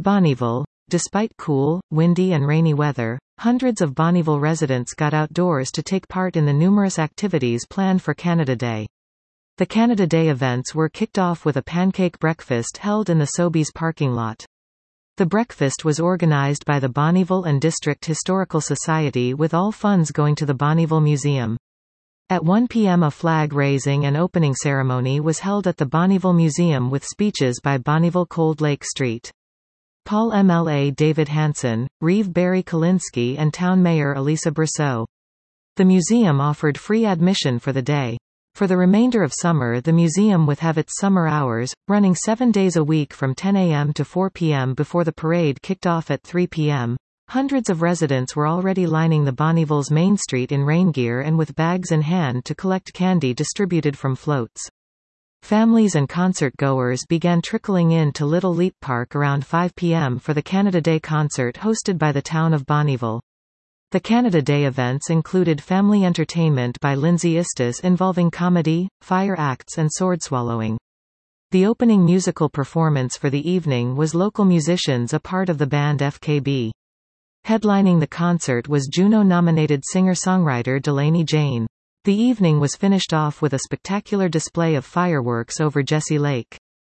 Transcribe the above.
Bonnyville. Despite cool, windy and rainy weather, hundreds of Bonnyville residents got outdoors to take part in the numerous activities planned for Canada Day. The Canada Day events were kicked off with a pancake breakfast held in the Sobeys parking lot. The breakfast was organized by the Bonnyville and District Historical Society, with all funds going to the Bonnyville Museum. At 1 p.m. a flag raising and opening ceremony was held at the Bonnyville Museum with speeches by Bonnyville Cold Lake Street. Paul MLA David Hanson, Reeve Barry Kalinsky and Town Mayor Elisa Brosseau. The museum offered free admission for the day. For the remainder of summer, the museum would have its summer hours, running 7 days a week from 10 a.m. to 4 p.m. before the parade kicked off at 3 p.m. Hundreds of residents were already lining the Bonnyville's Main Street in rain gear and with bags in hand to collect candy distributed from floats. Families and concert-goers began trickling in to Little Leap Park around 5 p.m. for the Canada Day concert hosted by the town of Bonnyville. The Canada Day events included family entertainment by Lindsay Istis involving comedy, fire acts and sword swallowing. The opening musical performance for the evening was local musicians, a part of the band FKB. Headlining the concert was Juno-nominated singer-songwriter Delaney Jane. The evening was finished off with a spectacular display of fireworks over Jessie Lake.